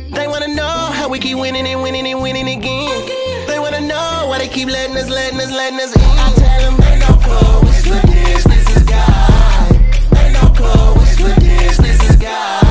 They wanna know how we keep winning and winning and winning again. They wanna know why they keep letting us in. I tell them ain't no code, it's for this is God. Ain't no code, it's for this is God.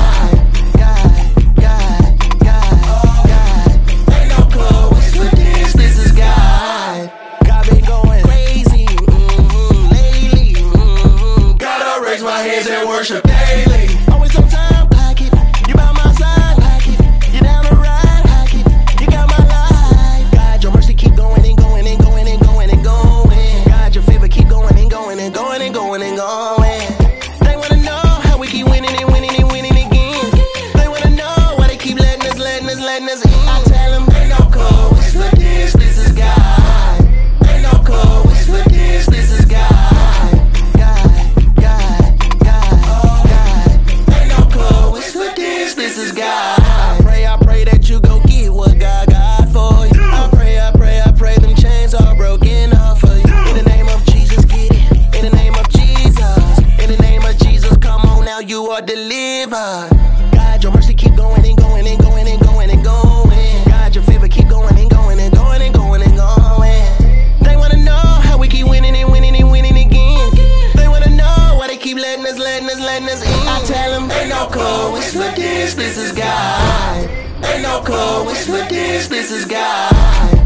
Ain't no code, it's for this is God. God been going crazy, lately, Gotta raise my hands and worship daily. Always on time, like it. You by my side, like it. You down the ride, like it. You got my life. God, your mercy keep going and going and going and going and going. God, your favor keep going and going and going and going and going. They wanna know how we keep winning and winning and winning again. They wanna know why they keep letting us in. I tell them ain't no code, it's for this is God. Ain't no code, it's for this is God. This is God. I pray that you go get what God got for you. I pray them chains are broken off for you. In the name of Jesus, get it. In the name of Jesus. In the name of Jesus, come on now, you are delivered. God, your mercy keep going and going and going and going and going. God, your favor keep going and going and going and going and going. They wanna know how we keep winning and winning and winning again. They wanna know why they keep letting us in. I tell them ain't no code, it's for this is God. Ain't no code, it's for this is God.